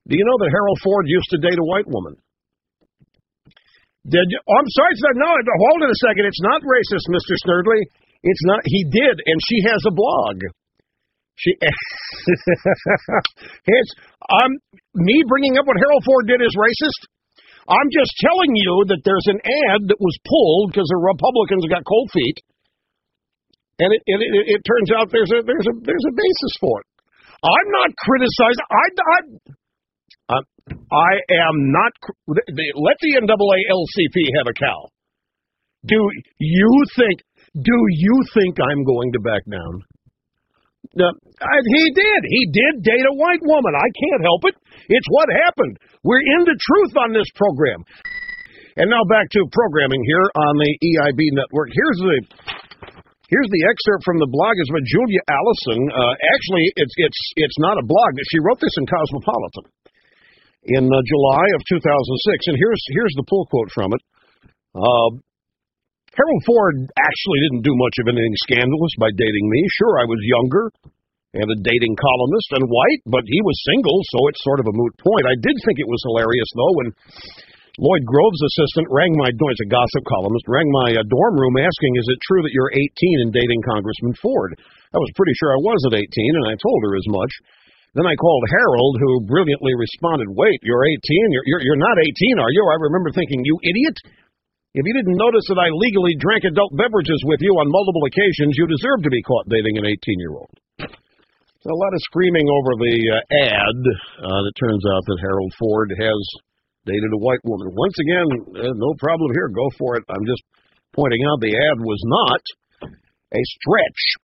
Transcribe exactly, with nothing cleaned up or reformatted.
Do you know that Harold Ford used to date a white woman? Did you? Oh, I'm sorry, sir. No, hold it a second. It's not racist, Mister Snerdley. It's not. He did, and she has a blog. She. It's um me bringing up what Harold Ford did is racist. I'm just telling you that there's an ad that was pulled because the Republicans got cold feet, and it it, it it turns out there's a there's a there's a basis for it. I'm not criticizing. I I. Uh, I am not. Let the N double A L C P have a cow. Do you think? Do you think I'm going to back down? No, I, he did. He did date a white woman. I can't help it. It's what happened. We're into truth on this program. And now back to programming here on the E I B network. Here's the here's the excerpt from the blog. It's by Julia Allison. Uh, actually, it's it's it's not a blog. She wrote this in Cosmopolitan in uh, July of two thousand six, and here's here's the pull quote from it. Uh, Harold Ford actually didn't do much of anything scandalous by dating me. Sure, I was younger and a dating columnist and white, but he was single, so it's sort of a moot point. I did think it was hilarious, though, when Lloyd Grove's assistant rang my door, as a gossip columnist, rang my uh, dorm room asking, is it true that you're eighteen and dating Congressman Ford? I was pretty sure I was at eighteen, and I told her as much. Then I called Harold, who brilliantly responded, wait, you're eighteen? You're, you're, you're not eighteen, are you? I remember thinking, you idiot. If you didn't notice that I legally drank adult beverages with you on multiple occasions, you deserve to be caught dating an eighteen-year-old. So a lot of screaming over the uh, ad uh, that turns out that Harold Ford has dated a white woman. Once again, uh, no problem here. Go for it. I'm just pointing out the ad was not a stretch